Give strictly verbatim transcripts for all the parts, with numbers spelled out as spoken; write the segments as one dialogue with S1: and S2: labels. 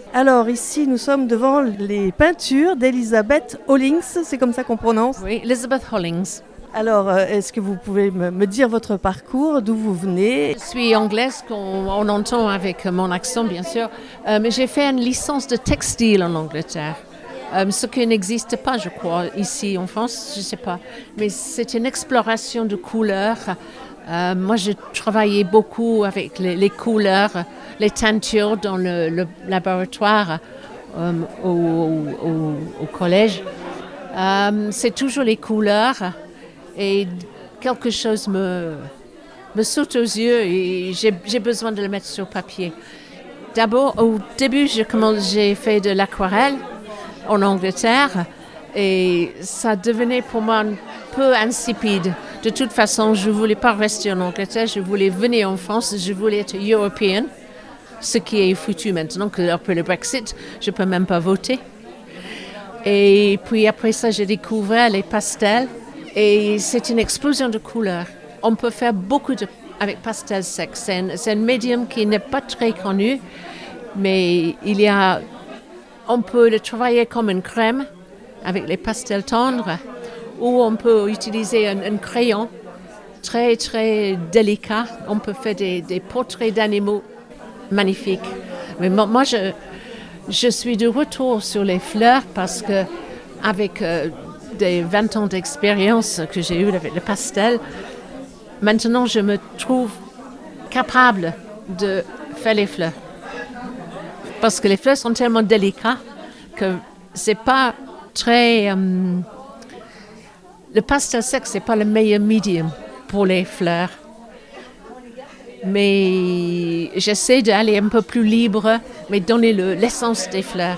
S1: Alors ici, nous sommes devant les peintures d'Elizabeth Hollings, c'est comme ça qu'on prononce.
S2: Oui, Elizabeth Hollings.
S1: Alors, euh, est-ce que vous pouvez me, me dire votre parcours, d'où vous venez?
S2: Je suis anglaise, qu'on on entend avec mon accent bien sûr, euh, mais j'ai fait une licence de textile en Angleterre. Euh, ce qui n'existe pas, je crois, ici en France, je ne sais pas. Mais c'est une exploration de couleurs. Euh, moi, je travaillais beaucoup avec les, les couleurs, les teintures dans le, le laboratoire euh, au, au, au collège. Euh, c'est toujours les couleurs et quelque chose me, me saute aux yeux et j'ai, j'ai besoin de le mettre sur papier. D'abord, au début, j'ai, j'ai fait de l'aquarelle en Angleterre et ça devenait pour moi un peu insipide. De toute façon, je ne voulais pas rester en Angleterre, je voulais venir en France, je voulais être européenne, ce qui est foutu maintenant qu'après le Brexit, je ne peux même pas voter. Et puis après ça, j'ai découvert les pastels et c'est une explosion de couleurs. On peut faire beaucoup de, avec pastel sec. C'est un, c'est un médium qui n'est pas très connu, mais il y a, on peut le travailler comme une crème avec les pastels tendres ou on peut utiliser un, un crayon très très délicat. On peut faire des, des portraits d'animaux magnifiques. Mais moi, moi je... Je suis de retour sur les fleurs parce que avec euh, des vingt ans d'expérience que j'ai eue avec le pastel, maintenant je me trouve capable de faire les fleurs. Parce que les fleurs sont tellement délicates que c'est pas très... Euh, le pastel sec, c'est pas le meilleur médium pour les fleurs. Mais j'essaie d'aller un peu plus libre, mais donner le, l'essence des fleurs,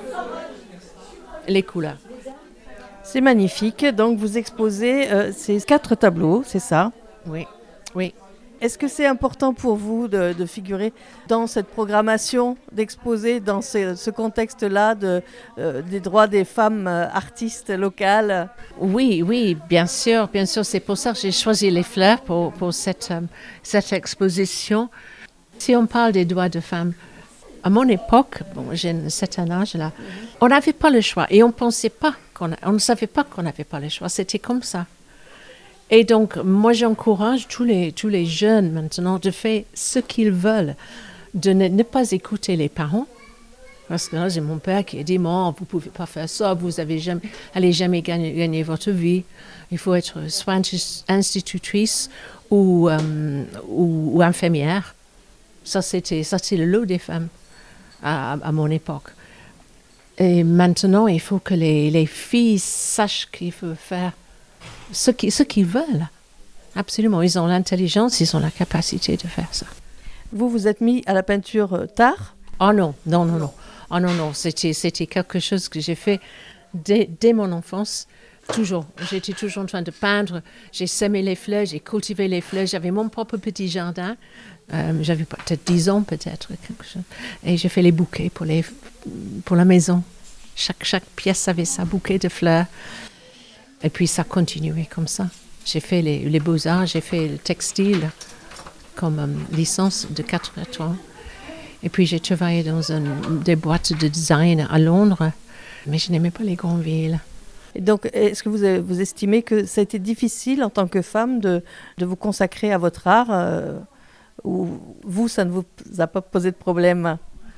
S2: les couleurs.
S1: C'est magnifique, donc vous exposez euh, ces quatre tableaux, c'est ça?
S2: Oui, oui.
S1: Est-ce que c'est important pour vous de, de figurer dans cette programmation, d'exposer dans ce, ce contexte-là de, euh, des droits des femmes euh, artistes locales?
S2: Oui, oui, bien sûr, bien sûr. C'est pour ça que j'ai choisi les fleurs pour, pour cette, euh, cette exposition. Si on parle des droits de femmes, à mon époque, bon, j'ai un certain âge là, on n'avait pas le choix et on pensait pas qu'on, a, on ne savait pas qu'on n'avait pas le choix. C'était comme ça. Et donc, moi, j'encourage tous les, tous les jeunes maintenant de faire ce qu'ils veulent, de ne, ne pas écouter les parents. Parce que là, j'ai mon père qui a dit, non, vous ne pouvez pas faire ça, vous n'allez jamais, allez jamais gagner, gagner votre vie. Il faut être soit institutrice ou, euh, ou, ou infirmière. Ça, c'était, ça, c'était le lot des femmes à, à mon époque. Et maintenant, il faut que les, les filles sachent qu'il faut faire ce qu'ils, ce qu'ils veulent. Absolument. Ils ont l'intelligence, ils ont la capacité de faire ça.
S1: Vous vous êtes mis à la peinture euh, tard?
S2: Oh non, non, non, non. Oh non, non. C'était, c'était quelque chose que j'ai fait dès, dès mon enfance. Toujours. J'étais toujours en train de peindre. J'ai semé les fleurs, j'ai cultivé les fleurs. J'avais mon propre petit jardin. Euh, j'avais peut-être dix ans, peut-être. Quelque chose. Et j'ai fait les bouquets pour, les, pour la maison. Chaque, chaque pièce avait sa bouquet de fleurs. Et puis ça a continué comme ça. J'ai fait les, les beaux-arts, j'ai fait le textile comme um, licence de quatre ans. Et puis j'ai travaillé dans un, des boîtes de design à Londres, mais je n'aimais pas les grandes villes.
S1: Et donc, est-ce que vous, avez, vous estimez que ça a été difficile en tant que femme de, de vous consacrer à votre art euh, ou vous, ça ne vous a pas posé de problème?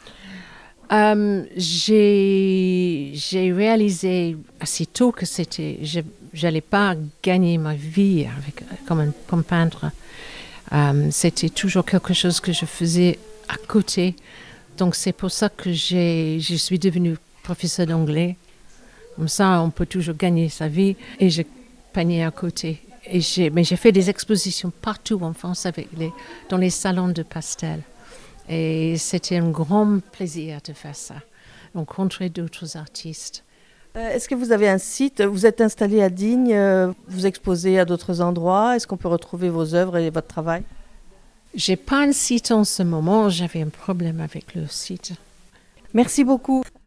S2: Um, j'ai, j'ai réalisé assez tôt que c'était, je n'allais pas gagner ma vie avec, comme, un, comme peintre. Um, c'était toujours quelque chose que je faisais à côté. Donc c'est pour ça que j'ai, je suis devenue professeure d'anglais. Comme ça, on peut toujours gagner sa vie. Et je peignais à côté. Et j'ai, mais j'ai fait des expositions partout en France avec les, dans les salons de pastel. Et c'était un grand plaisir de faire ça, rencontrer d'autres artistes.
S1: Euh, est-ce que vous avez un site? Vous êtes installé à Digne, euh, vous exposez à d'autres endroits. Est-ce qu'on peut retrouver vos œuvres et votre travail?
S2: J'ai pas un site en ce moment, j'avais un problème avec le site.
S1: Merci beaucoup.